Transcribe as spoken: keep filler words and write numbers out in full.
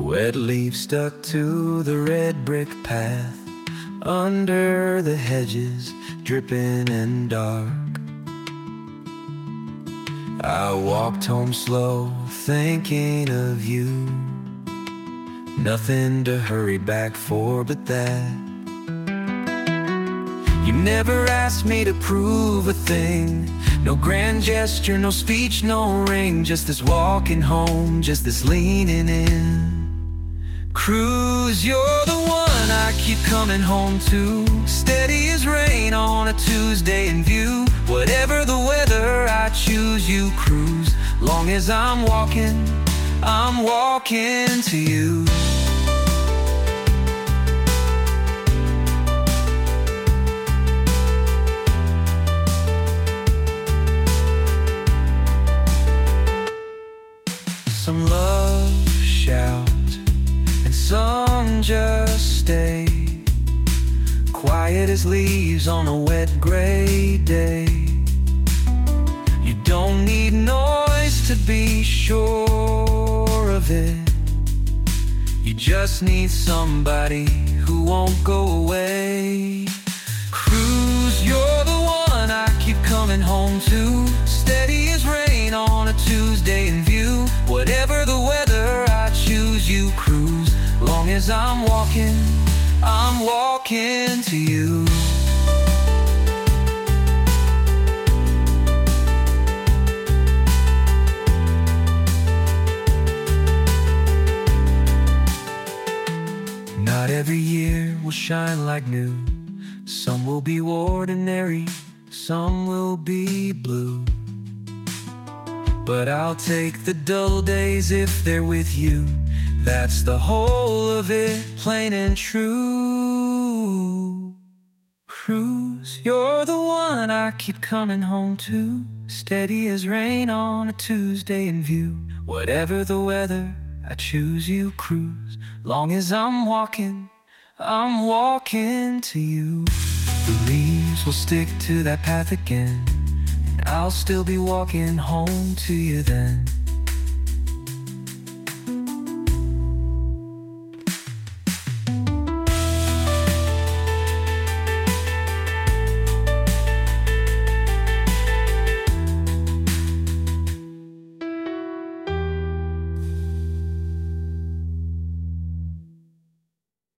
Wet leaves stuck to the red brick path, under the hedges, dripping and dark. I walked home slow, thinking of you. Nothing to hurry back for but that. You never asked me to prove a thing. No grand gesture, no speech, no ring. Just this walking home, just this leaning in. Cruise, you're the one I keep coming home to. Steady as rain on a Tuesday in view. Whatever the weather, I choose you. Cruise, long as I'm walking, I'm walking to you. Some love shout, and some just stay, quiet as leaves on a wet gray day. You don't need noise to be sure of it. You just need somebody who won't go away. Cruise, you're the one I keep coming home to. Steady as rain on a Tuesday in view. Whatever the weather, I choose you. Cruise, long as I'm walking, I'm walking to you. Not every year will shine like new. Some will be ordinary, some will be blue. But I'll take the dull days if they're with you. That's the whole of it, plain and true. Cruise, you're the one I keep coming home to. Steady as rain on a Tuesday in view. Whatever the weather, I choose you. Cruise, long as I'm walking, I'm walking to you. The leaves will stick to that path again, I'll still be walking home to you then.